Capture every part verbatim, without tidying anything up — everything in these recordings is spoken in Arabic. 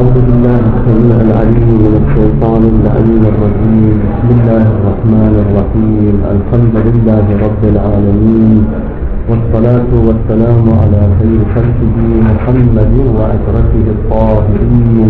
أعوذ بالله السميع العليم من الشيطان اللعين الرجيم. بسم الله الرحمن الرحيم. الحمد لله رب العالمين، والصلاة والسلام على خير خلقه محمد وعترته الطاهرين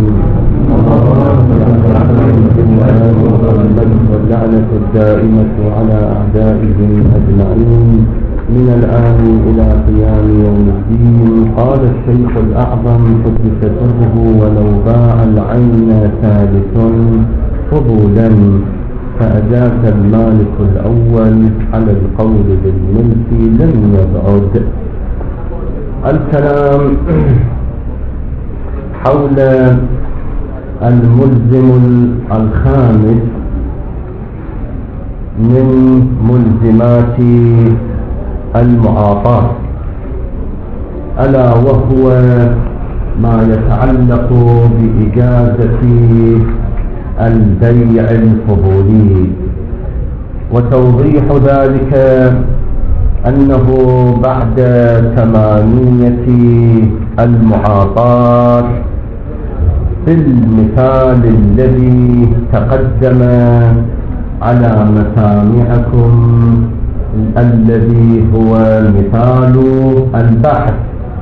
محمد، واللعنة الدائمة على أعدائهم أجمعين من الآن إلى قيام يوم الدين. قال الشيخ الأعظم قدس سره: ولو باع العين ثالث فضولا فأجاز المالك الأول على القول بالملك لم يبعد. الكلام حول الملزم الخامس من ملزمات المعاطاة، ألا وهو ما يتعلق بإجازة البيع الفضولي. وتوضيح ذلك أنه بعد ثمانية المعاطاة في المثال الذي تقدم على مسامعكم الذي هو مثال البحث،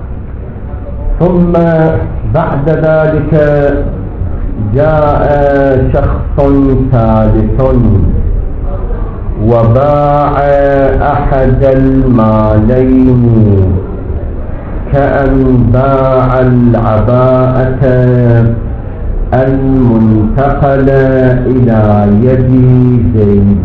ثم بعد ذلك جاء شخص ثالث وباع أحد المالين، كأن باع العباءة المنتقلة إلى يد زيد،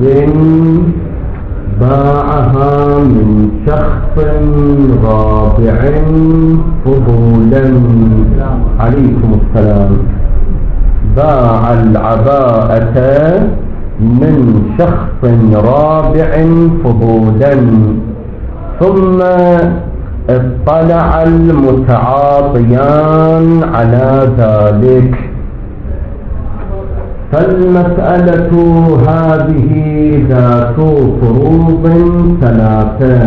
باعها من شخص رابع فضولا. عليكم السلام. باع العباءة من شخص رابع فضولا، ثم اطلع المتعاطيان على ذلك. فالمسألة هذه ذات فروض ثلاثة.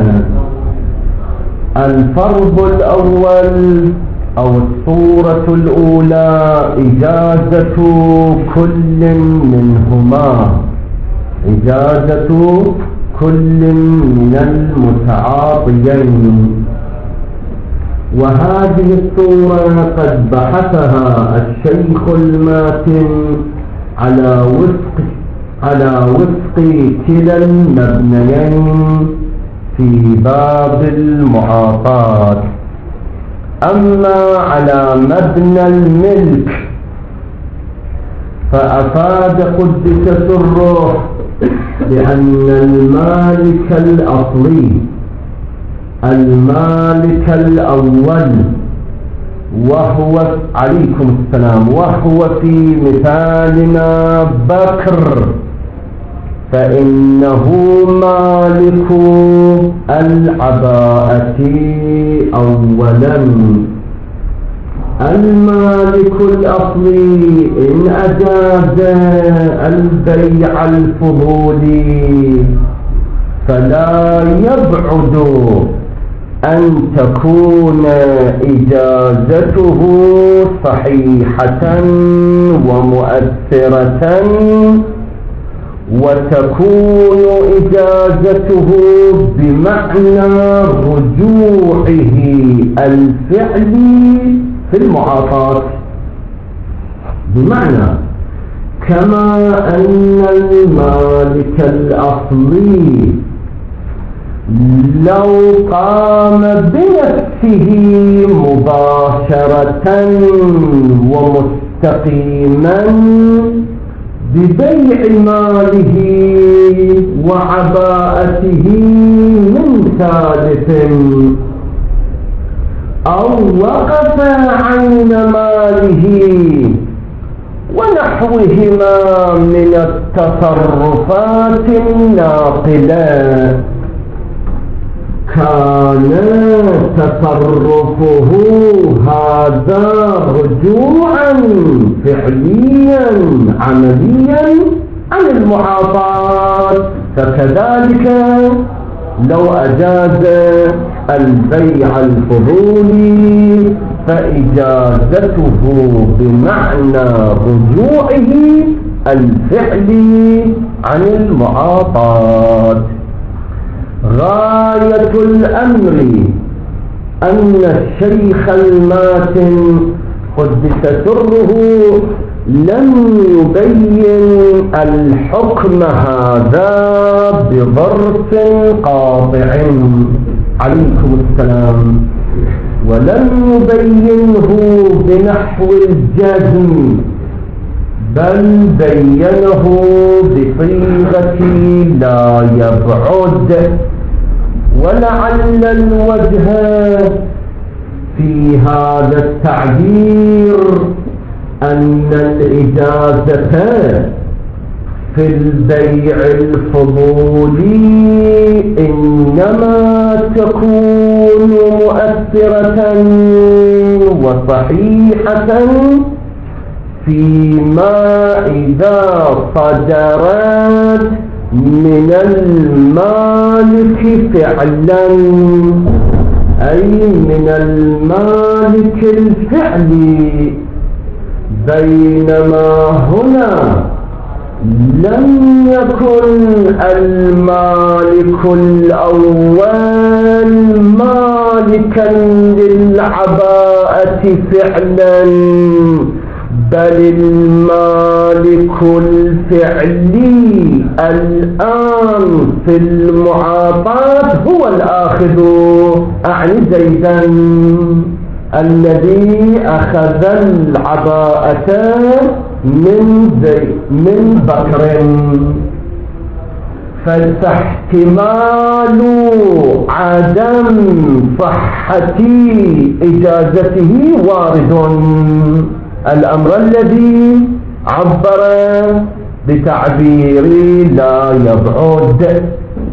الفرض الأول أو الصورة الأولى إجازة كل منهما، إجازة كل من المتعاطيين. وهذه الصورة قد بحثها الشيخ الماتن على وفق على وفق كلا المبنيين في باب المعاطاة. أما على مبنى الملك فأفاد قدس سره بأن المالك الأصلي المالك الأول وهو عليكم السلام وهو في مثالنا بكر، فإنه مالك العباءة أولا. المالك الأصلي إن أجاز البيع الفضولي فلا يبعد أن تكون إجازته صحيحة ومؤثرة، وتكون إجازته بمعنى رجوعه الفعلي في المعاطاة. بمعنى كما أن المالك الأصلي لو قام بنفسه مباشرة ومستقيما ببيع ماله وعباءته من ثالث، أو وقف عين ماله ونحوهما من التصرفات الناقلة، كان تصرفه هذا رجوعا فعليا عمليا عن المعاطاة. فكذلك لو أجاز البيع الفضولي فإجازته بمعنى رجوعه الفعلي عن المعاطاة. غاية الأمر أن الشيخ الماتن قدس سره لم يبين الحكم هذا بظرف قاطع عليكم السلام، ولم يبينه بنحو الجزم، بل بينه بصيغة لا يبعد. ولعل الوجه في هذا التعبير أن الإجازة في البيع الفضولي إنما تكون مؤثرة وصحيحة فيما إذا صدرت من المالك فعلا، أي من المالك الفعلي، بينما هنا لم يكن المالك الأول مالكا للعباءة فعلا، بل المالك الفعلي الآن في المعاطاة هو الآخذ، أعني زيدا الذي أخذ العباءة من زي من بكر. فاحتمال عدم صحة إجازته وارد. الأمر الذي عبر بتعبير لا يبعد.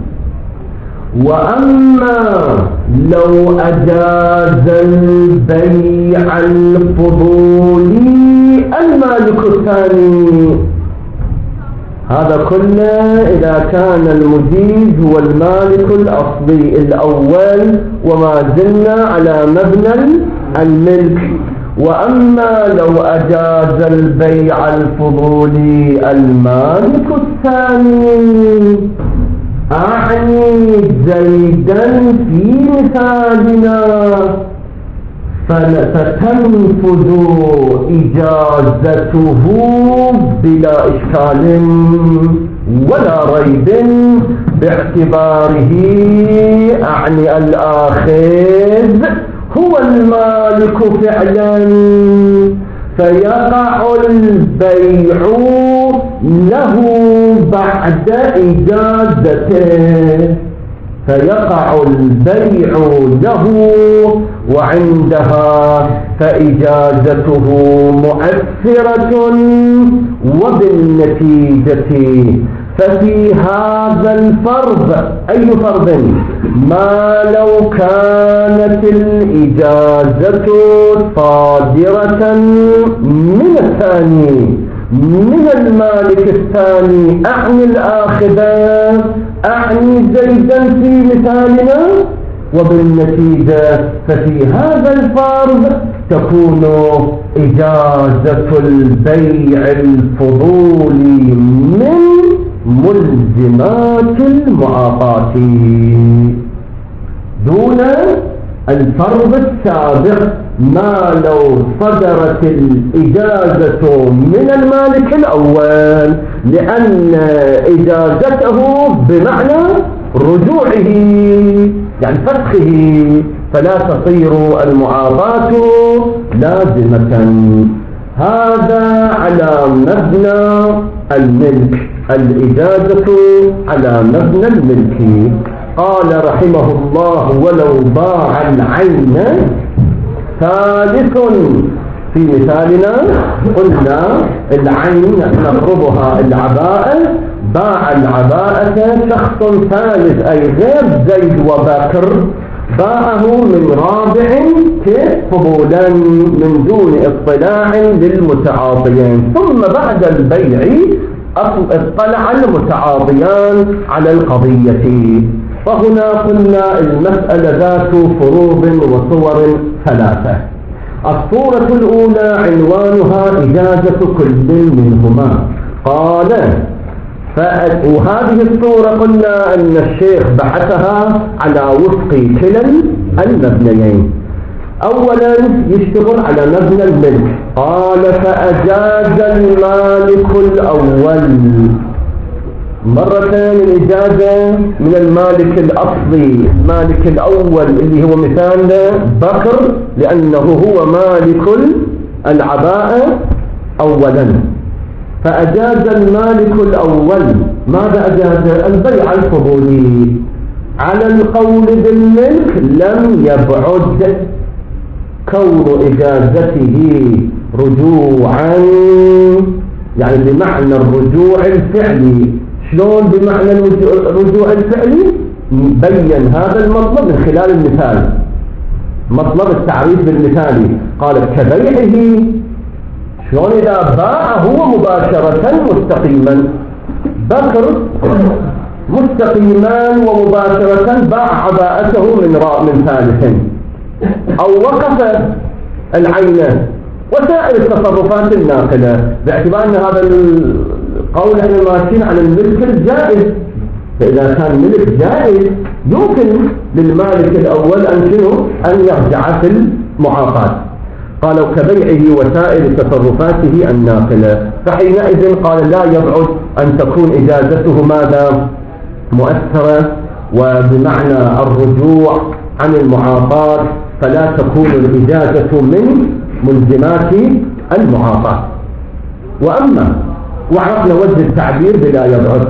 وأما لو أجاز البيع الفضولي المالك الثاني، هذا كله إذا كان المجيز هو المالك الأصلي الأول وما زلنا على مبنى الملك. وأما لو أجاز البيع الفضولي المالك الثاني، أعني زيدا في مثالنا، فتنفذ إجازته بلا إشكال ولا ريب، باعتباره أعني الآخذ هو المالك فعلا، فيقع البيع له بعد إجازته، فيقع البيع له وعندها فإجازته مؤثرة. وبالنتيجة ففي هذا الفرض، أي فرض؟ ما لو كانت الإجازة صادرة من الثاني، من المالك الثاني، أعني الآخذة، أعني زيدا في مثالنا، وبالنتيجة ففي هذا الفرض تكون إجازة البيع الفضولي من ملزمات المعاطاة دون الفرض السابق. ما لو صدرت الإجازة من المالك الأول، لأن إجازته بمعنى رجوعه يعني فسخه، فلا تصير المعاطاة لازمة. هذا على مبنى الملك، الإجازة على مبنى الملك. قال رحمه الله: ولو باع العين. ثالث في مثالنا قلنا العين نقربها العباءة، باع العباءة شخص ثالث أي غير زيد وبكر، باعه من رابع فضولا من دون اطلاع للمتعاطيين، ثم بعد البيع اطلع المتعاطيان على القضية. وهنا قلنا المسألة ذات فروض وصور ثلاثة. الصورة الأولى عنوانها إجازة كل منهما. قال وهذه الصورة قلنا أن الشيخ بحثها على وفق كلا المبنيين. أولا يشتغل على مبنى الملك. قال فأجاز المالك الأول، مرتين الإجازة من المالك الأصلي المالك الأول اللي هو مثال بكر لأنه هو مالك العباءة أولا. فأجاز المالك الأول. ماذا أجاز؟ البيع الفضولي. على القول بالملك لم يبعد كون إجازته رجوعا، يعني بمعنى الرجوع الفعلي. شلون بمعنى الرجوع الفعلي؟ بين هذا المطلب من خلال المثال، مطلب التعريف بالمثالي. قال كبيعه، شلون إذا باع هو مباشرة مستقيما، بكر مستقيما ومباشرة باع عباءته من راء من ثالث، أو وقف العين وسائر التصرفات الناقلة، باعتبار أن هذا القول احنا ماشيين على الملك الجائز. فإذا كان ملك جائز يمكن للمالك الأول أن شنو أن يرجع في المعاقات. قالوا كبيعه وسائر تصرفاته الناقلة. فحينئذ قال لا يبعد أن تكون إجازته ماذا؟ مؤثرة وبمعنى الرجوع عن المعاقات، فلا تكون الإجازة من ملزمات المعاقات. وأما وعرفنا وجه التعبير بلا يبعد.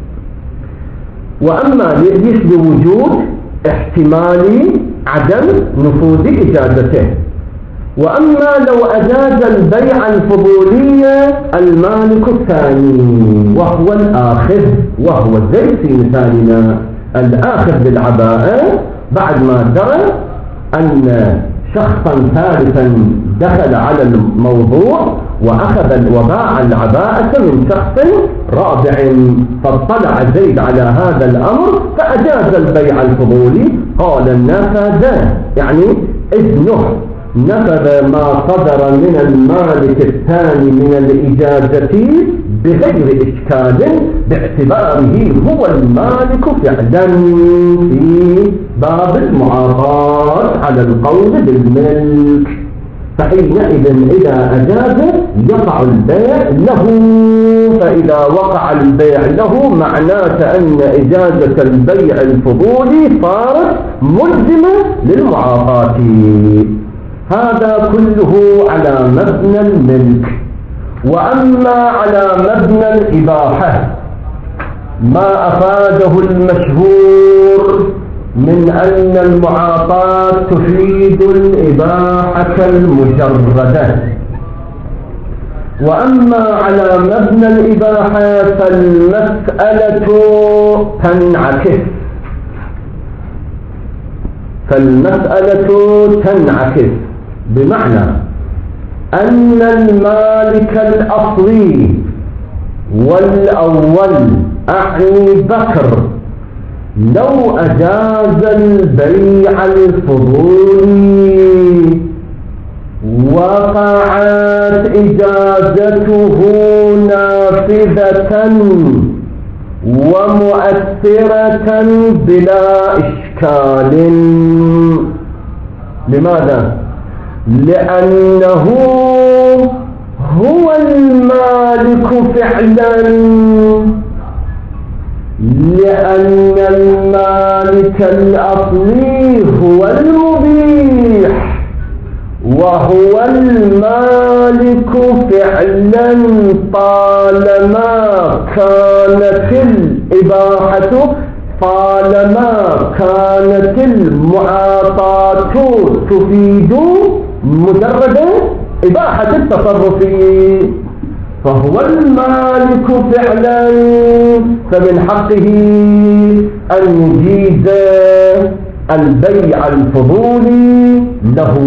وأما لوجود احتمال عدم نفوذ إجازته. وأما لو أجاز البيع الفضولي المالك الثاني وهو الآخذ، وهو زي في مثالنا الآخذ بالعباءة بعد ما درى أن شخصا ثالثا دخل على الموضوع وأخذ وباع العباءة من شخص رابع، فاطلع زيد على هذا الأمر فأجاز البيع الفضولي. قال نفذ، يعني إذنه نفذ ما صدر من المالك الثاني من الإجازة بغير إشكال، باعتباره هو المالك فعلا في باب المعاقات على القول بالملك. فحينئذ إذا أجاز يقع البيع له. فإذا وقع البيع له معناته أن إجازة البيع الفضولي صارت ملزمة للمعاقات. هذا كله على مبنى الملك. وأما على مبنى الإباحة ما أفاده المشهور من أن المعاطاة تفيد الإباحة المجردة. وأما على مبنى الإباحة فالمسألة تنعكس فالمسألة تنعكس بمعنى أن المالك الأصلي والأول أعني بكر لو أجاز البيع الفضولي وقعت إجازته نافذة ومؤثرة بلا إشكال. لماذا؟ لأنه هو المالك فعلا، لأن المالك الأصلي هو المبيح وهو المالك فعلا طالما كانت الإباحة طالما كانت المعاطاة تفيد مجرد إباحة التصرف، فهو المالك فعلا، فمن حقه أن يجيز البيع الفضولي له،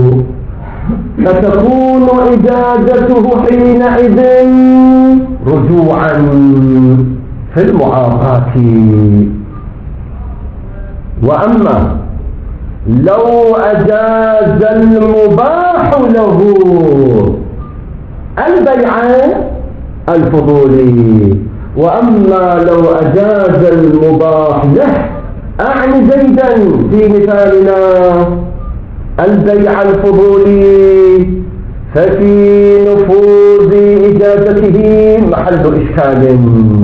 فتكون إجازته حينئذ رجوعا في المعاقات. وأما لو أجاز المباح له البيع الفضولي. وأما لو أجاز المباح له، أعني زيدا في مثالنا، البيع الفضولي، ففي نفوذ إجازته محل إشكال.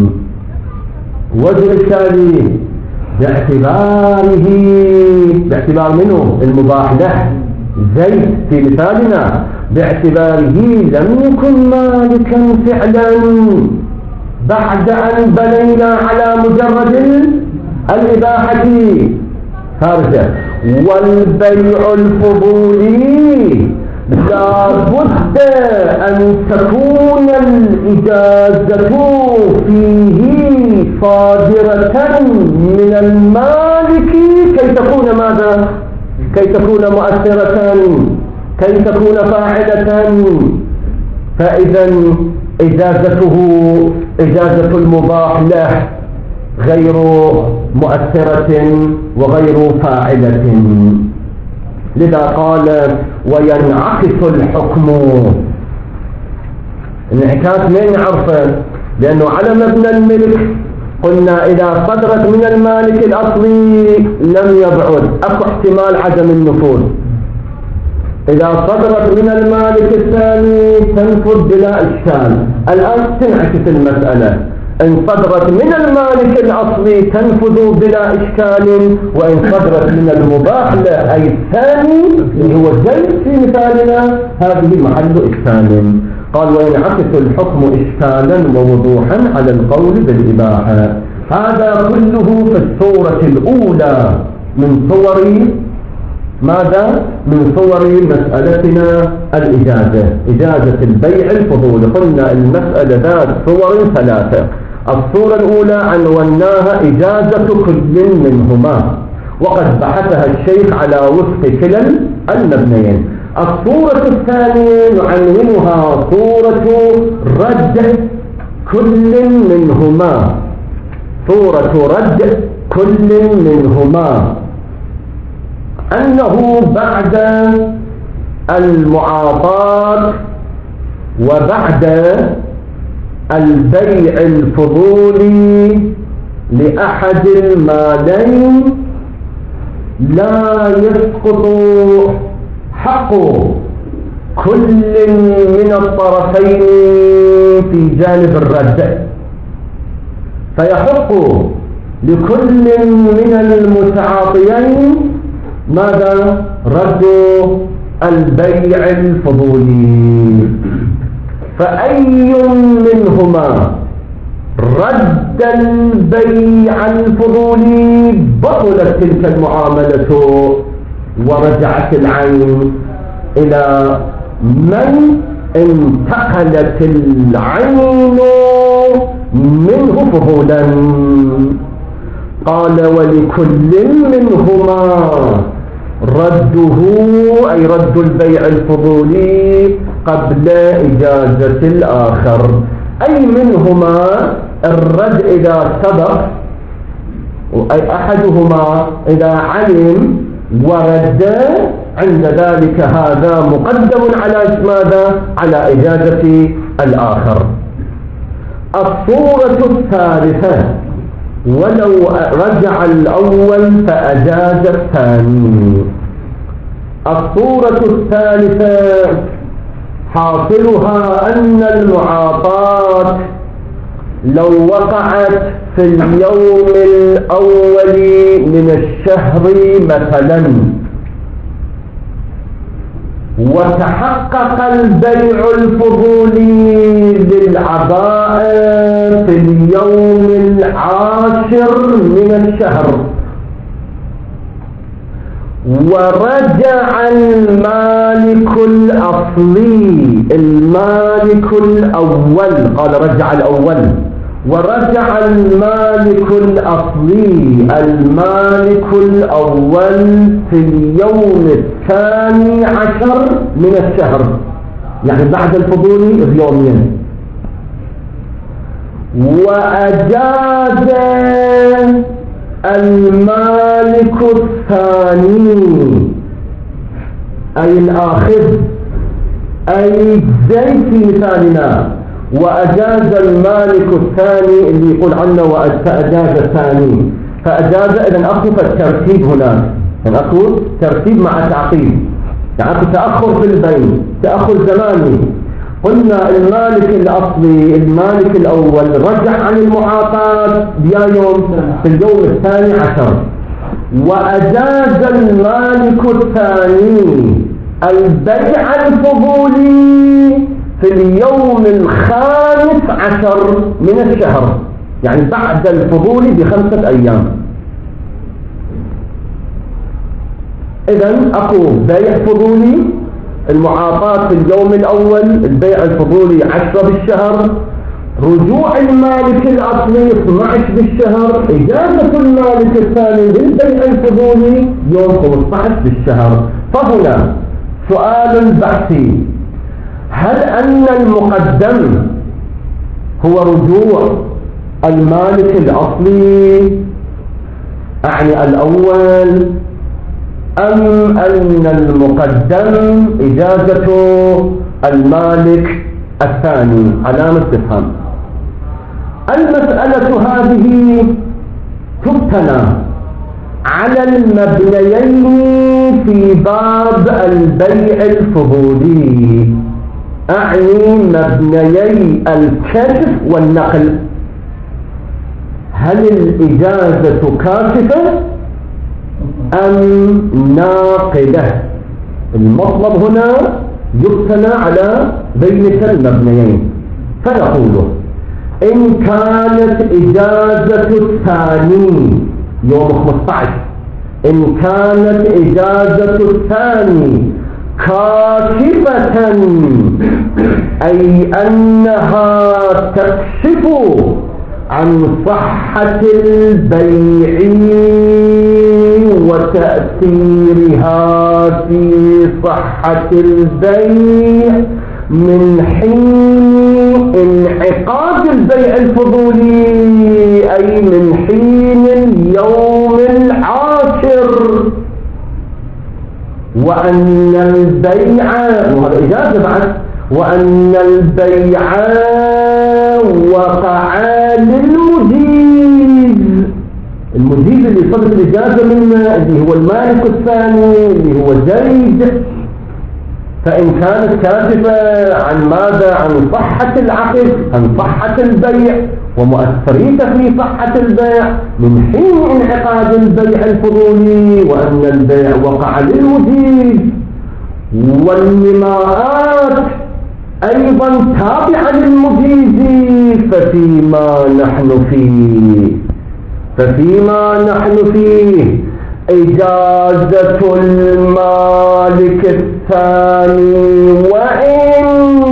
وجه الإشكال باعتباره باعتبار منه المباح له زيد في مثالنا، باعتباره لم يكن مالكا فعلا بعد أن بنينا على مجرد الإباحة خارجة. والبيع الفضولي لا بد أن تكون الإجازة فيه صادرة من المالك كي تكون ماذا؟ كي تكون مؤثرة، كي تكون فاعلة. فإذا إجازته إجازة المباح له غير مؤثرة وغير فاعلة. لذا قال وينعكس الحكم. انعكاس من نعرفه؟ لأنه على مبنى الملك قلنا إذا صدرت من المالك الأصلي لم يبعد، أكو احتمال عدم النفوذ. إذا صدرت من المالك الثاني تنفذ بلا إشكال. الآن تنعكس المسألة، إن صدرت من المالك الأصلي تنفذ بلا إشكال، وإن صدرت من المباح له أي الثاني اللي هو الزيد في مثالنا هذه محل إشكال. قال وينعكس الحكم إشكالا ووضوحا على القول بالإباحة. هذا كله في الصورة الأولى من صور ماذا؟ من صور مسألتنا الإجازة، إجازة البيع الفضولي. قلنا المسألة ذات صور ثلاثة. الصورة الأولى عنوناها إجازة كل منهما، وقد بحثها الشيخ على وفق كلا المبنيين. الصورة الثانية نعنونها صورة رد كل منهما، صورة رد كل منهما، أنه بعد المعاطاة وبعد البيع الفضولي لأحد المالين لا يسقط حق كل من الطرفين في جانب الرد، فيحق لكل من المتعاطيين ماذا؟ رد البيع الفضولي. فأي منهما رد البيع الفضولي بطلت تلك المعاملة ورجعت العين إلى من انتقلت العين منه فضولا. قال ولكل منهما رده أي رد البيع الفضولي قبل إجازة الآخر. أي منهما الرد إذا سبق، أي أحدهما إذا علم ورد، عند ذلك هذا مقدم على ماذا؟ على إجازة الآخر. الصورة الثالثة ولو رجع الأول فأجاز الثاني. الصورة الثالثة حاصلها أن المعاطاة لو وقعت في اليوم الأول من الشهر مثلا وتحقق البيع الفضولي للعباء في اليوم العاشر من الشهر، ورجع المالك الأصلي المالك الأول، قال رجع الأول، ورجع المالك الأصلي المالك الأول في اليوم الثاني عشر من الشهر، يعني بعد الفضولي بيومين، وأجاز المالك الثاني أي الآخذ أي زي في مثالنا، وأجاز المالك الثاني اللي يقول عنه فأجاز الثاني فأجاز. إذن أكو الترتيب هناك، يعني أكو ترتيب مع تعقيب، يعني أكو تأخر في البين، تأخر زماني. قلنا المالك الأصلي المالك الأول رجع عن المعاطاة بيا يوم في اليوم الثاني عشر، وأجاز المالك الثاني البيع الفضولي في اليوم الخامس عشر من الشهر، يعني بعد الفضولي بخمسة أيام. إذن أكو بيع فضولي، المعاطاة في اليوم الأول، البيع الفضولي عشرة بالشهر، رجوع المالك الأصلي اثني عشر بالشهر، إجازة المالك الثاني للبيع الفضولي يوم خمسة عشر بالشهر. فهنا سؤال بحثي: هل أن المقدم هو رجوع المالك الأصلي أعني الأول، أم أن المقدم إجازة المالك الثاني؟ علامة استفهام. المسألة هذه تبتنى على المبنيين في باب البيع الفضولي، أعني مبنيي الكشف والنقل. هل الإجازة كاشفة أم ناقلة؟ المطلب هنا يبتنى على بين المبنيين، فنقول إن كانت إجازة الثاني يوم خمسة عشر، إن كانت إجازة الثاني كاشفة أي أنها تكشف عن صحة البيع وتأثيرها في صحة البيع من حين انعقاد البيع الفضولي، أي من حين اليوم العاشر، وأن البيع، وهذا إجازة بعد، وأن البيع وقع للمجيز. المجيز اللي صدق الإجازة منه اللي هو المالك الثاني اللي هو زيد. فإن كانت كاشفة عن ماذا؟ عن صحة العقد، عن صحة البيع ومؤثريته في صحة البيع من حين انعقاد البيع الفضولي، وأن البيع وقع للمجيز، والنماءات أيضا تابعة للمجيز، ففيما نحن فيه ففيما نحن فيه إجازة المالك الثاني وإن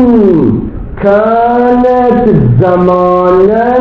كانت زمانا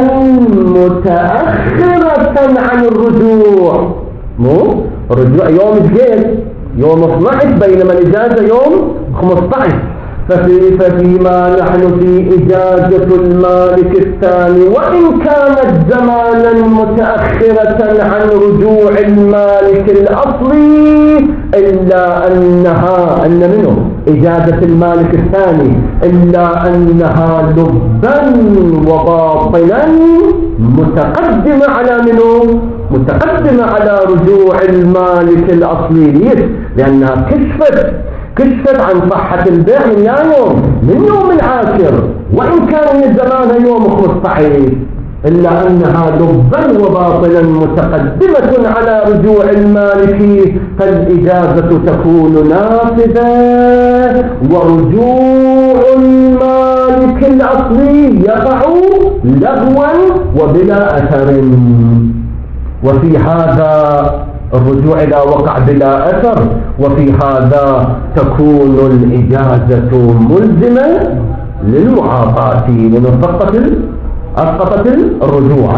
متأخرة عن الرجوع. مو الرجوع يوم الجيد يوم اثني عشر، بينما الإجازة يوم خمسة عشر. ففي ففيما نحن في إجازة المالك الثاني وإن كانت زمانا متأخرة عن رجوع المالك الأصلي، إلا أنها أن منه إجازة المالك الثاني إلا أنها لبا وباطلا متقدمة على منه متقدمة على رجوع المالك الأصلي، لأنها كشفت كشفت عن صحة البيع من يوم من يوم العاشر، وإن كان زمانها يوم خمسة عشر، إلا أنها لبا وباطلا متقدمة على رجوع المالك، فالإجازة تكون نافذة، ورجوع المالك الأصلي يقع لغوا وبلا أثر. وفي هذا الرجوع إلى وقع بلا أثر، وفي هذا تكون الإجازة ملزمة للمعاطاة لمن أسقطت الرجوع.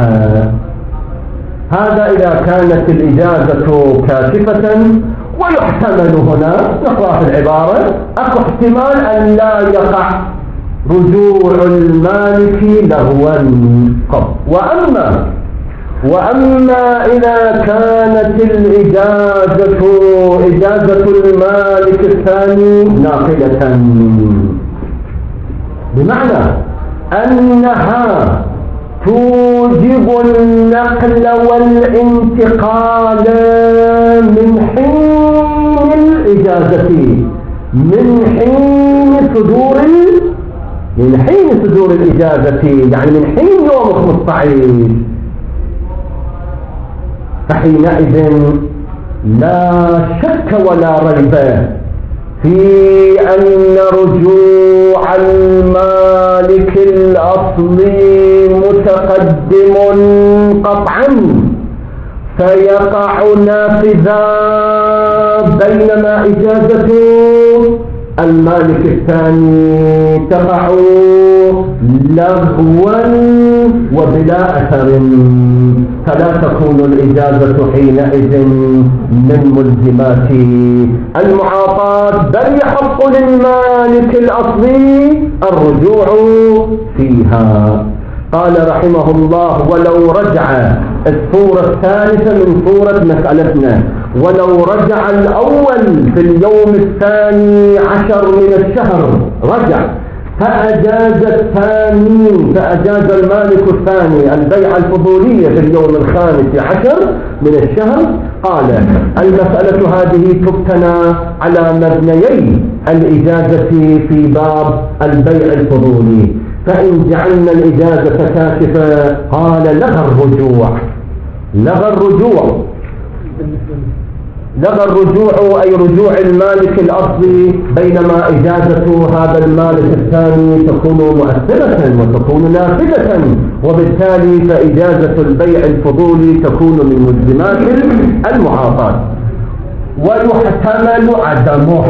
هذا إذا كانت الإجازة كاشفة. ويحتمل هنا نقرأ في العبارة أكو احتمال أن لا يقع رجوع المالك لغوا. وأما وأما إذا كانت الإجازة إجازة المالك الثاني ناقلة، بمعنى أنها توجب النقل والانتقال من حين الإجازة، من حين صدور من حين صدور الإجازة، يعني من حين يوم خمسة عشر، فحينئذ لا شك ولا ريب في أن رجوع المالك الأصلي متقدم قطعا، فيقع نافذا، بينما إجازة المالك الثاني تقع لغوا وبلا أثر، فلا تكون الإجازة حينئذ من ملزمات المعاطاة، بل يحق للمالك الأصلي الرجوع فيها. قال رحمه الله: ولو رجع، الصورة الثالثة من صورة مسألتنا، ولو رجع الأول في اليوم الثاني عشر من الشهر، رجع فأجاز الثاني، فأجاز المالك الثاني البيع الفضولية في اليوم الخامس عشر من الشهر، قال: المسألة هذه تبتنى على مبنيي الإجازة في باب البيع الفضولي، فإن جعلنا الإجازة كاشفة، قال: لغى الرجوع، لغى الرجوع لغى الرجوع أي رجوع المالك الأصلي، بينما إجازة هذا المالك الثاني تكون مؤثرة وتكون نافذة، وبالتالي فإجازة البيع الفضولي تكون من ملزمات المعاطاة. ويحتمل عدمه،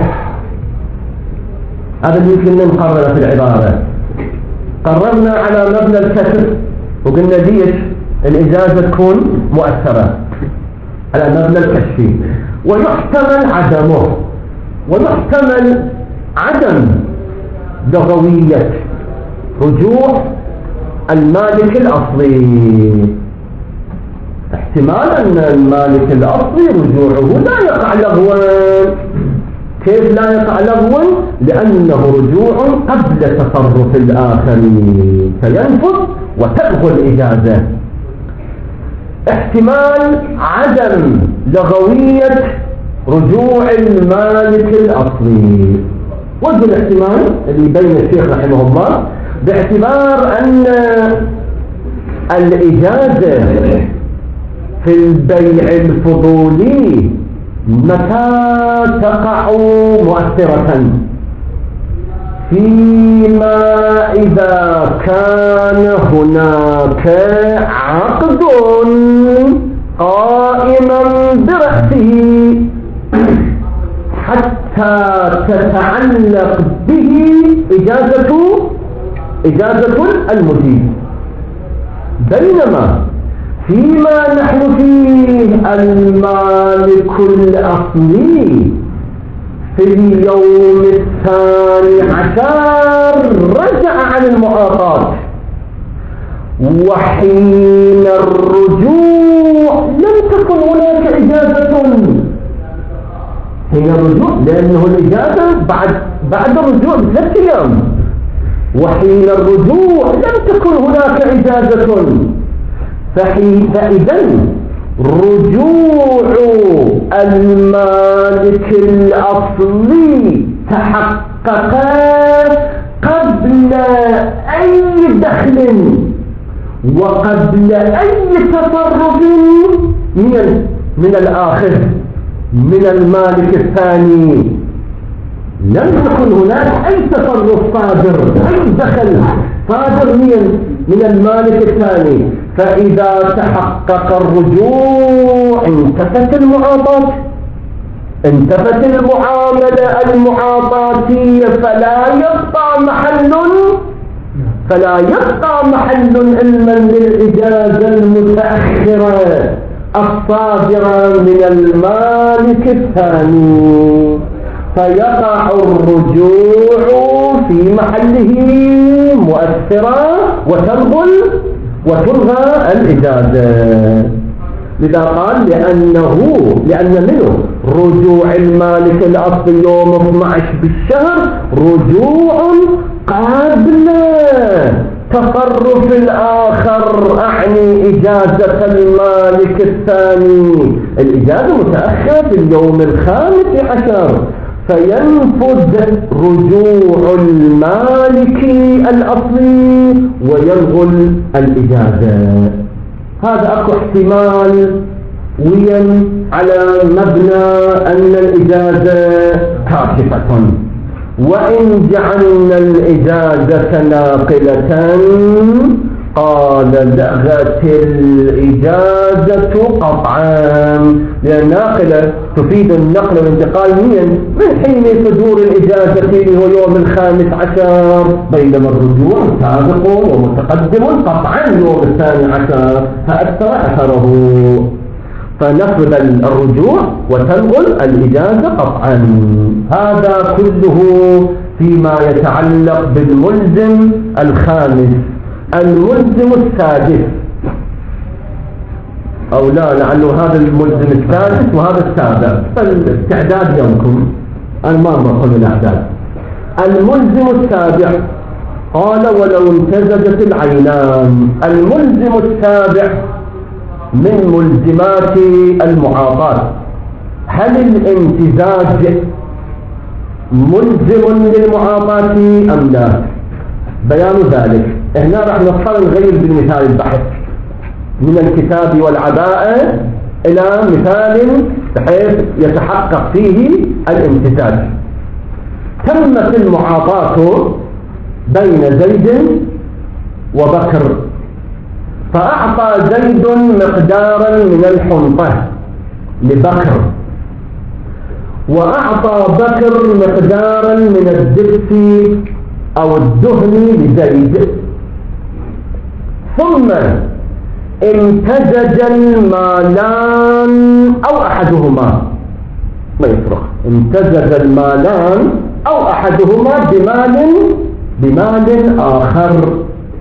هذا يمكن نقرر في العبارة. قررنا على مبنى الكسر وقلنا ليش الإجازة تكون مؤثرة على مبنى الكشف، ويحتمل عدمه، ويحتمل عدم لغوية رجوع المالك الأصلي، احتمال أن المالك الأصلي رجوعه لا يقع لغوا. كيف لا يقع لغوا؟ لأنه رجوع قبل تصرف الآخرين، فينفذ وتلغو الإجازة. احتمال عدم لغوية رجوع المالك الأصلي. وجه الاحتمال اللي بين الشيخ رحمه الله باعتبار أن الإجازة في البيع الفضولي متى تقع مؤثرة؟ فيما إذا كان هناك عقد قائما برأسه حتى تتعلق به إجازة إجازة المجيب، بينما فيما نحن فيه المالك الأصلي في اليوم الثاني عشر رجع عن المعاطاة، وحين الرجوع لم تكن هناك إجازة. حين الرجوع لأنه الإجازة بعد بعد الرجوع بثلاث أيام، وحين الرجوع لم تكن هناك إجازة، فإذا رجوع المالك الأصلي تحقق قبل أي دخل وقبل أي تصرف من من الآخر من المالك الثاني. لم يكن هناك أي تصرف صادر، أي دخل صادر من من المالك الثاني، فإذا تحقق الرجوع انتفت المعاطاة، انتفت المعاملة المعاطاتية، فلا يبقى محل فلا يبقى محل علما للإجازة المتأخرة الصادرة من المالك الثاني، فيقع الرجوع في محله مؤثرا وتلغو وتلغى الإجازة. لذا قال لأنه لأن منه رجوع المالك الأصلي يوم اثني عشر بالشهر رجوع قبل تصرف الآخر، أعني إجازة المالك الثاني. الإجازة متأخرة في اليوم الخامس عشر، فينفذ رجوع المالك الأصلي ويلغي الإجازة. هذا أكو احتمال ويا على مبنى أن الإجازة كاشفة، وإن جعلنا الإجازة ناقلة قال لغت الإجازة قطعا، لأن ناقلة تفيد النقل والانتقال من حين صدور الإجازة اللي هو يوم الخامس عشر، بينما الرجوع سابق ومتقدم قطعا يوم الثاني عشر فأكثر أثره، فنفذ الرجوع وتلغي الإجازة قطعا. هذا كله فيما يتعلق بالملزم الخامس. الملزم السادس، أو لا لعله هذا الملزم السادس وهذا السابع، فالاستعداد يومكم أنا ما بقول الأعداد. الملزم السابع قال ولو امتزجت العينان. الملزم السابع من ملزمات المعاطاة. هل الامتزاج ملزم للمعاطاة أم لا؟ بيان ذلك هنا راح نضطر نغير بالمثال البحث من الكتاب والعباءة إلى مثال بحيث يتحقق فيه الامتزاج. تمت المعاطاة بين زيد وبكر، فأعطى زيد مقدارا من الحنطة لبكر، وأعطى بكر مقدارا من الدبس أو الدهن لزيد، ثم امتزج المالان أو أحدهما، ما يفرق، امتزج المالان أو أحدهما بمال بمال آخر،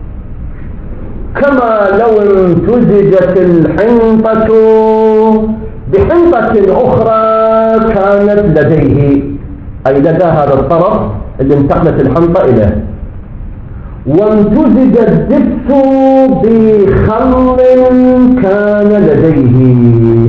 كما لو امتزجت الحنطة بحنطة أخرى كانت لديه، أي لدى هذا الطرف اللي انتقلت الحنطة إليه، وامتزج الدبس بخمر كان لديه.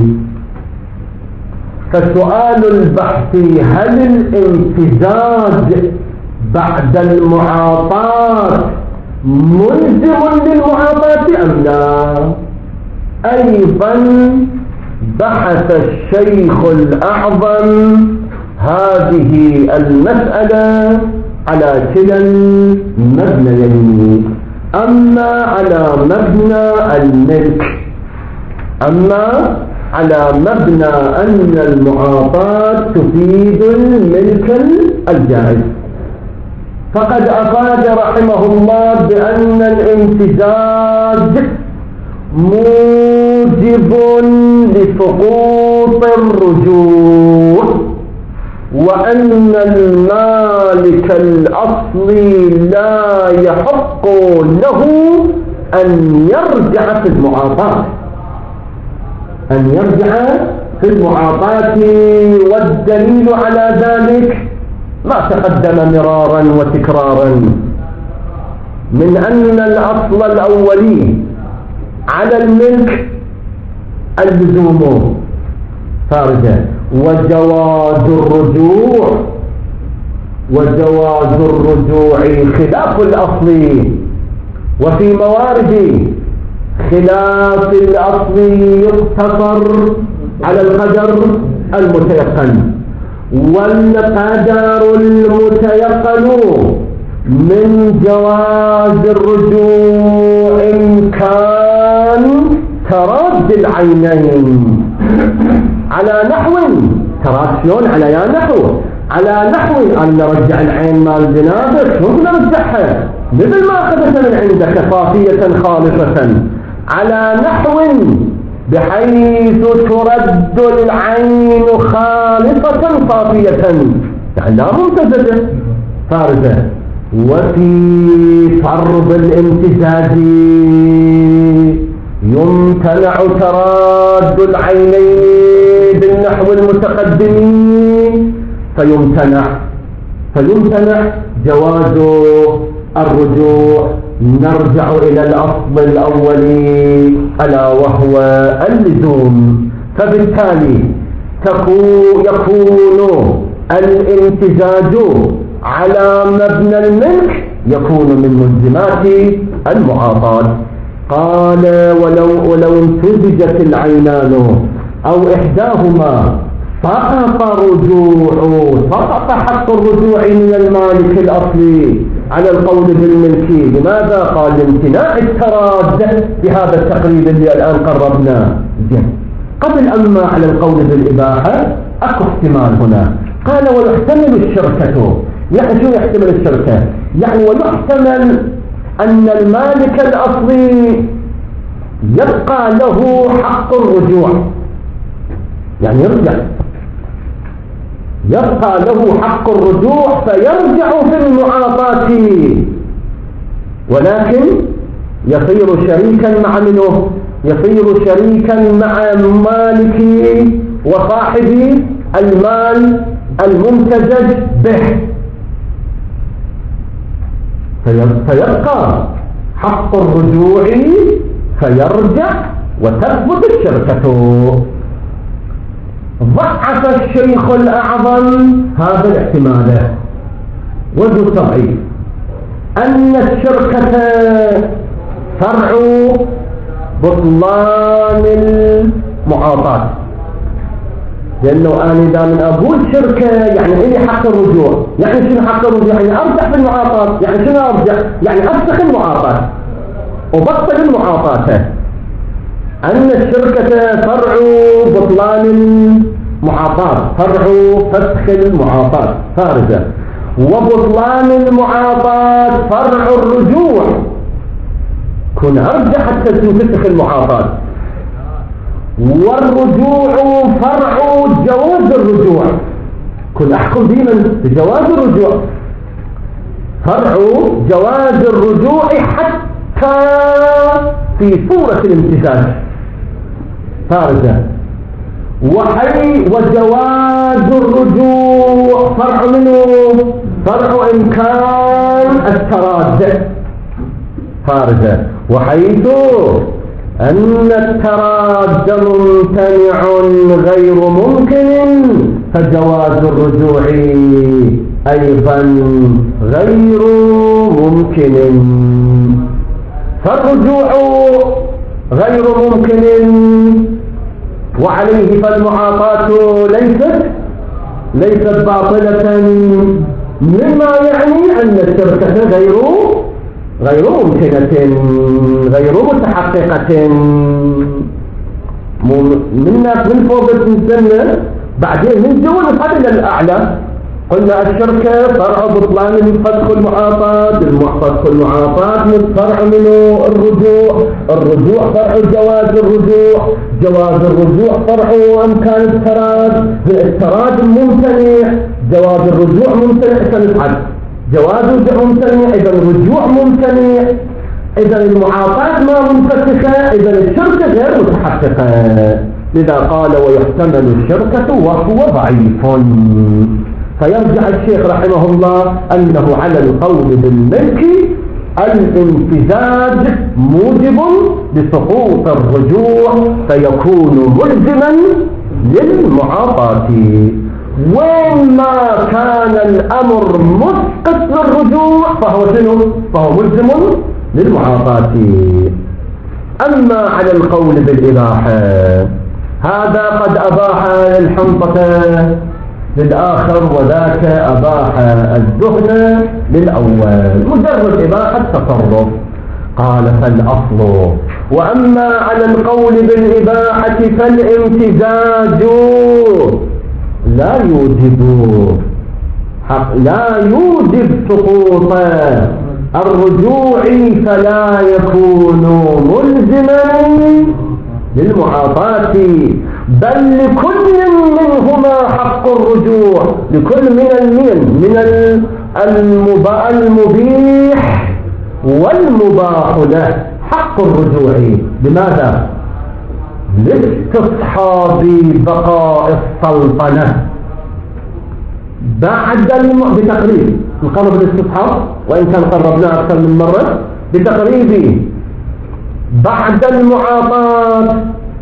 فسؤال البحث هل الامتزاج بعد المعاطاة ملزم للمعاطاة أم لا؟ أيضا بحث الشيخ الأعظم هذه المسألة على كلا المبنيين، أما على مبنى الملك أما على مبنى أن المعاطاة تفيد الملك الجائز، فقد أفاد رحمه الله بأن الامتزاج موجب لسقوط الرجوع، وأن المالك الأصلي لا يحق له أن يرجع في المعاطاة أن يرجع في المعاطاة والدليل على ذلك ما تقدم مرارا وتكرارا من أن الأصل الأولي على الملك اللزوم فارجة، وجواز الرجوع وجواز الرجوع خلاف الأصل، وفي موارد خلاف الأصل يقتصر على القدر المتيقن، والقدر المتيقن من جواز الرجوع إن كان تراد العينين على نحو تراد شلون على يا نحو على نحو أن نرجع العين مال جنابك شلون نرجعها مثل ما أخذت من عندك صافية خالصة على نحو بحيث ترد العين خالصة صافية يعني لا ممتزجة فارزة. وفي فرض الامتزاج يمتنع تراد العينين بالنحو المتقدم فيمتنع فيمتنع جواز الرجوع. نرجع إلى الأصل الأولي ألا وهو اللزوم. فبالتالي يكون الامتزاج على مبنى الملك يكون من ملزمات المعاطاة. قال ولو, ولو امتزجت العينان أو إحداهما سقط رجوع سقط حق الرجوع من المالك الأصلي على القول بالملك. لماذا؟ قال لامتناع التراد بهذا التقريب اللي الآن قربناه. قبل أما على القول بالإباحة أكو احتمال هنا. قال ويحتمل الشركة. يعني شو يحتمل الشركة؟ يعني ويحتمل أن المالك الأصلي يبقى له حق الرجوع، يعني يرجع يبقى له حق الرجوع فيرجع في المعاطاة، ولكن يصير شريكا مع منه يصير شريكا مع مالك وصاحب المال الممتزج به، فيبقى حق الرجوع فيرجع وتثبت الشركة. ضعف الشيخ الأعظم هذا الاحتمال وجه التضعيف أن الشركة فرع بطلان المعاطاة، لأنه أنا إذا من أقول شركة يعني إلي حق الرجوع، يعني شنو حق الرجوع؟ يعني أرجع في المعاطاة. يعني شنو أرجع؟ يعني أفسخ المعاطاة وبطل المعاطاة. أن الشركة فرع بطلان المعاطاة، فرع فسخ المعاطاة فارجة، وبطلان المعاطاة فرع الرجوع. كن أرجع حتى تنفسخ المعاطاة، والرجوع فرع جواز الرجوع. كن أحكم ديما بجواز الرجوع، فرع جواز الرجوع حتى في صورة الامتزاج فارجة. وحي وجواز الرجوع فرع منه فرع إمكان التراد فارجة، وحيث أن التراد ممتنع غير ممكن فجواز الرجوع أيضا غير ممكن. فالرجوع غير ممكن وعليه فالمعاطاة ليست ليست باطلة، مما يعني أن الشركة غير غير ممكنة غير متحققة. منا من فوق السنة بعدين من دون الحد الأعلى قلنا الشركة فرع بطلان فسخ المعاطاة، فسخ المعاطاة فرع منه الرجوع، الرجوع فرع جواز الرجوع، جواز الرجوع فرع أمكان التراد، التراد ممتنع، جواز الرجوع ممتنع، سنفعل جواز الرجوع ممتنع، إذا الرجوع ممتنع، إذا المعاطاة ما منفسخة، إذا الشركة غير متحققة. لذا قال ويحتمل الشركة وهو ضعيف. فيرجع الشيخ رحمه الله أنه على القول بالملك الامتزاج موجب لسقوط الرجوع فيكون ملزما للمعاطاة، وما كان الأمر مسقط للرجوع فهو شنو؟ فهو ملزم للمعاطاة. أما على القول بالإباحة هذا قد أباح الحنطة للآخر وذاك أباح الدهن للأول، مجرد إباحة التصرف. قال فالأصل وأما على القول بالإباحة فالامتزاج لا يوجب حق لا يوجب سقوط الرجوع فلا يكون ملزما للمعاطاة، بل لكل منهما حق الرجوع، لكل من المين من المبيح والمباح له حق الرجوع. لماذا؟ لاستصحاب بقاء السلطنة بعد الم... بتقريب نقرب الاستصحاب، وإن كان قربناه أكثر من مرة، بتقريب بعد المعاطاة.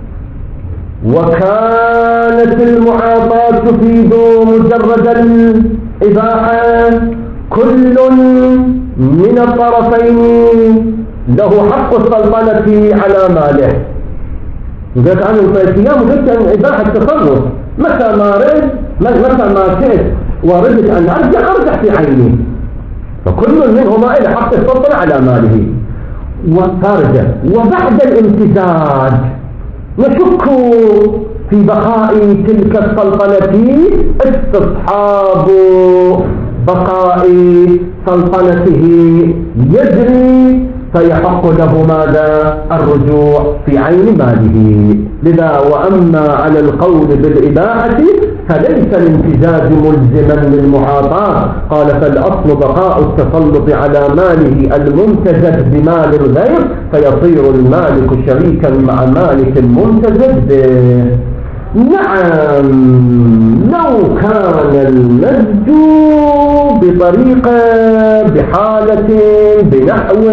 وكانت المعاطاة تفيد مجرد الإباحة. كل من الطرفين له حق السلطنة على ماله. يقول عن الصيام مجرد إباحة التصرف، متى ما رد متى ما شئت وردت أن أرجع أرجع في عيني، فكل منهما له حق السلطنة على ماله وخارجه. وبعد الامتزاج نشك في بقاء تلك السلطنة، استصحاب بقاء سلطنته يجري، فيحق له ماذا؟ الرجوع في عين ماله. لذا وأما على القول بالإباحة فليس الامتزاج ملزما للمعاطاة. قال فالأصل بقاء التسلط على ماله الممتزج بمال الغير، فيصير المالك شريكا مع مالك الممتزج به. نعم، لو كان المزج بطريقة بحالة بنحو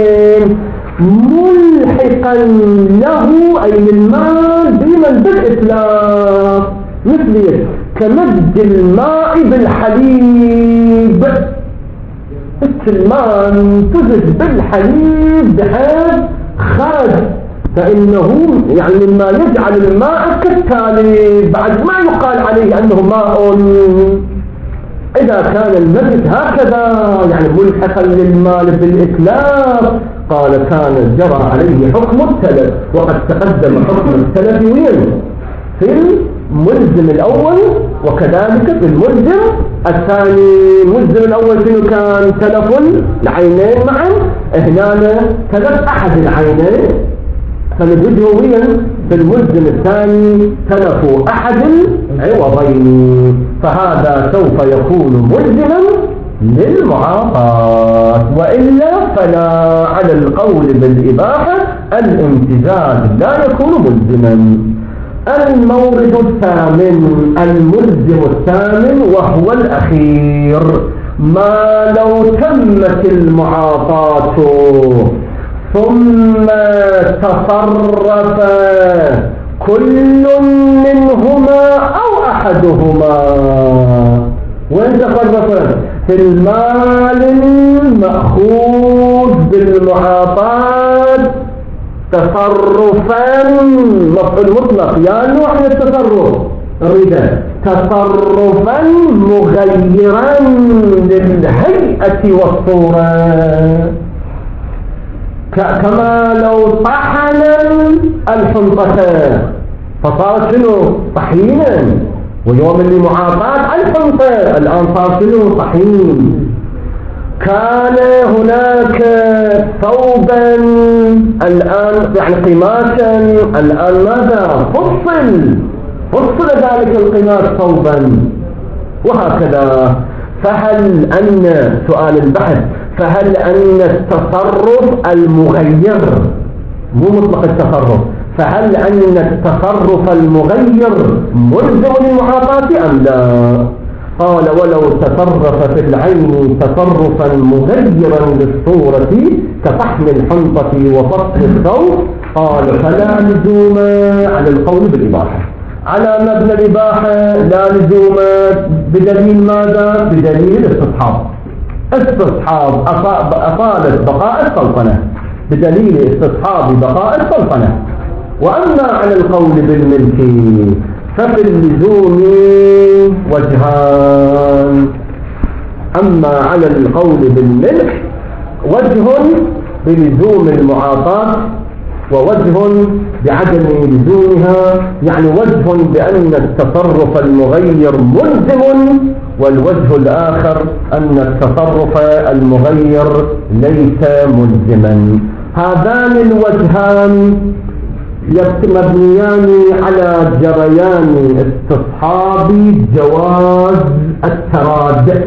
ملحقا له أي للمال بمن بالإسلام، مثل كمزج الماء بالحليب. الماء تزج بالحليب بحيث خرج، فإنه يعني مما يجعل الماء كالتالي بعد ما يقال عليه أنه ماء. إذا كان المزج هكذا يعني ملحقا للمال بالإتلاف، قال كان جرى عليه حكم التلف. وقد تقدم حكم التلف وين؟ في الملزم الأول وكذلك في الملزم الثاني. الملزم الأول شنو كان؟ تلف العينين معا، هنا تلف أحد العينين، فنجده وين؟ في الملزم الثاني تلف أحد العوضين، فهذا سوف يكون ملزما للمعاطاة. وإلا فلا على القول بالإباحة الامتزاج لا يكون ملزما. المورد الثامن الملزم الثامن وهو الأخير، ما لو تمت المعاطاة ثم تصرف كل منهما أو أحدهما. وين تصرف؟ في المال المأخوذ بالمعاطاة تصرفا مفعول مطلق، يا نوع من التصرف الرداء، تصرفا مغيرا للهيئة والصورة، كما لو طحن الحنطة فصارت شنو؟ طحينا. ويوم اللي معاطاة الحنطة الآن صار شنو؟ طحين. كان هناك ثوبا الآن يعني قماشا، الآن ماذا؟ فصل فصل ذلك القماش ثوبا، وهكذا. فهل أن سؤال البحث فهل أن التصرف المغير مو مطلق التصرف، فهل أن التصرف المغير ملزم للمعاطاة أم لا؟ قال ولو تصرف في العين تصرفا مغيرا للصورة كطحن الحنطة وفصل الثوب، قال فلا لزوم على القول بالإباحة. على مبنى الإباحة لا لزوم بدليل ماذا؟ بدليل الاستصحاب. استصحاب أطالت بقاء السلطنة بدليل استصحاب بقاء السلطنة. وأما على القول بالملك ففي اللزوم وجهان. أما على القول بالملك وجه بلزوم المعاطاة ووجه بعدم لزومها، يعني وجه بأن التصرف المغير ملزم، والوجه الآخر أن التصرف المغير ليس ملزما. هذان الوجهان مبنيان على جريان استصحاب جواز التراد.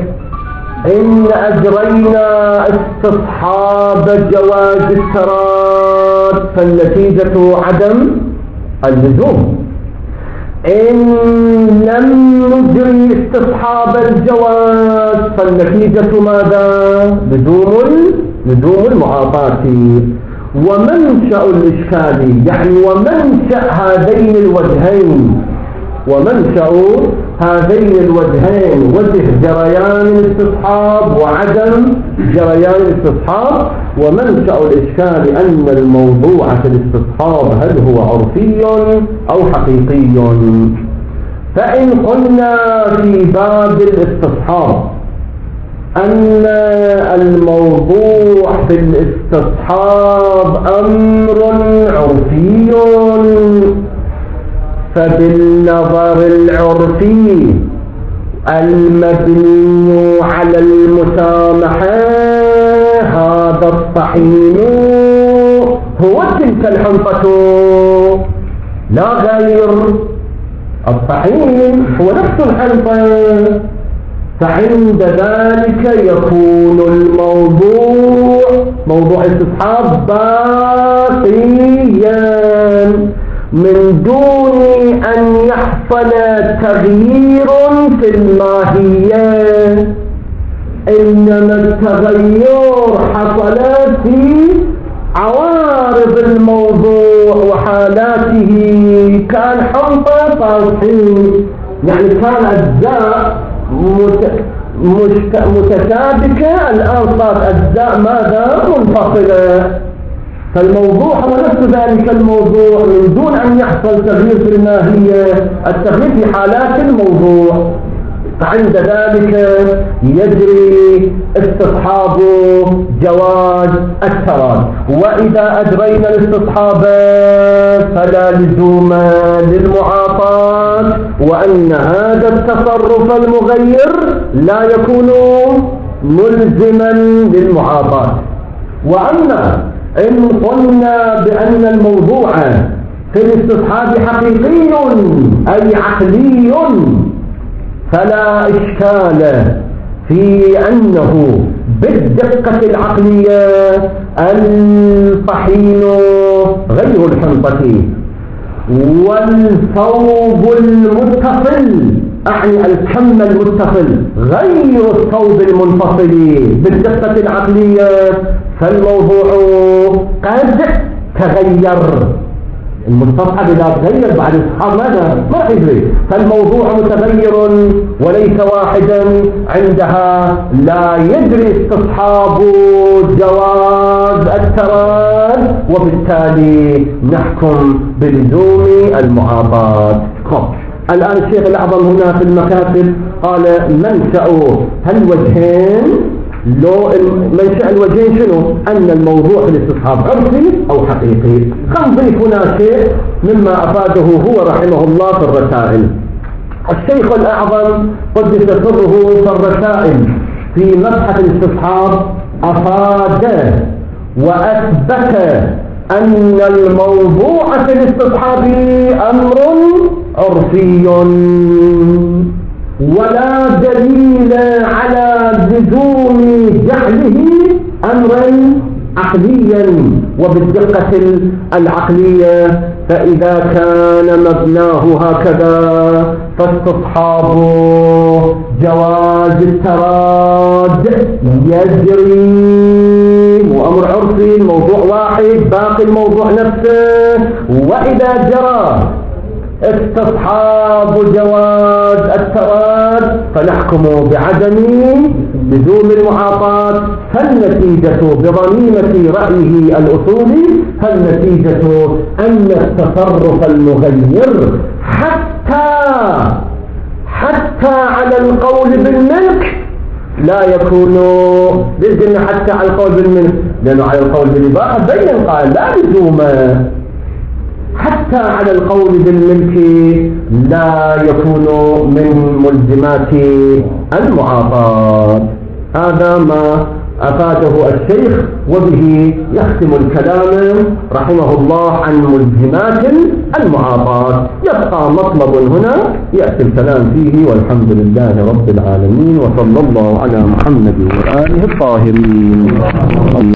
إن أجرينا استصحاب جواز التراد فالنتيجة عدم اللزوم. إن لم نجري استصحاب الجواز فالنتيجة ماذا؟ لزوم لزوم المعاطاة. ومنشأ الإشكال يعني ومنشأ هذين الوجهين ومنشأ هذين الوجهين وجه جريان الاستصحاب وعدم جريان الاستصحاب، ومنشأ الإشكال أن الموضوع في الاستصحاب هل هو عرفي أو حقيقي. فإن قلنا في باب الاستصحاب أن الموضوع في الاستصحاب أمر عرفي، فبالنظر العرفي المبني على المسامحة هذا الطحين هو تلك الحنطة لا غير. الطحين هو نفس الحنطة، فعند ذلك يكون الموضوع موضوع الاستصحاب باقيا من دون أن يحصل تغيير في الماهية، إنما التغير حصل في عوارض الموضوع وحالاته. كان حنطة فاصحين يعني كان أجزاء متشابكة، الآن صارت أجزاء ماذا؟ منفصلة. فالموضوع هو نفس ذلك الموضوع من دون أن يحصل تغيير في الماهية، التغيير في حالات الموضوع. فعند ذلك يجري استصحاب جواز التراد. وإذا أجرينا الاستصحاب فلا لزوم للمعاطاة، وأن هذا التصرف المغير لا يكون ملزما للمعاطاة. وأما إن قلنا بأن الموضوع في الاستصحاب حقيقي أي عقلي فلا إشكال في أنه بالدقة العقلية الطحين غير الحنطة والثوب المتصل أعني الكم المتصل غير الثوب المنفصل بالدقة العقلية، فالموضوع قد تغير. المستصحب إذا تغير بعد الاستصحاب ماذا؟ ما يدري. فالموضوع متغير وليس واحدا، عندها لا يجري استصحاب جواز التراد، وبالتالي نحكم بلزوم المعاطاة. الآن الشيخ الأعظم هنا في المكاتب قال منشأ هل وجهين، لو منشأ الوجهين شنو؟ أن الموضوع في الاستصحاب عرفي أو حقيقي. نضيف هنا شيء مما أفاده هو رحمه الله في الرسائل. الشيخ الأعظم قدس سره في الرسائل في مبحث الاستصحاب أفاد وأثبت أن الموضوع في الاستصحاب أمر عرفي ولا دليل على لزوم جعله أمرا عقليا وبالدقة العقلية. فإذا كان مبناه هكذا فاستصحاب جواز التراد يجري، وأمر عرفي الموضوع واحد باقي الموضوع نفسه. وإذا جرى استصحاب جواز التراد فنحكم بعدم لزوم المعاطاة. فالنتيجة بضميمة رأيه الأصولي فالنتيجة أن التصرف المغير حتى حتى على القول بالملك لا يكون. ليش قلنا حتى على القول بالملك؟ لأنه على القول بالإباحة بين قال لا لزوم. حتى على القول بالملك لا يكون من ملزمات المعاطاة. هذا ما أفاده الشيخ، وبه يختم الكلام رحمه الله عن ملزمات المعاطاة. يبقى مطلب هنا يأتي الكلام فيه، والحمد لله رب العالمين، وصلى الله على محمد وآله الطاهرين.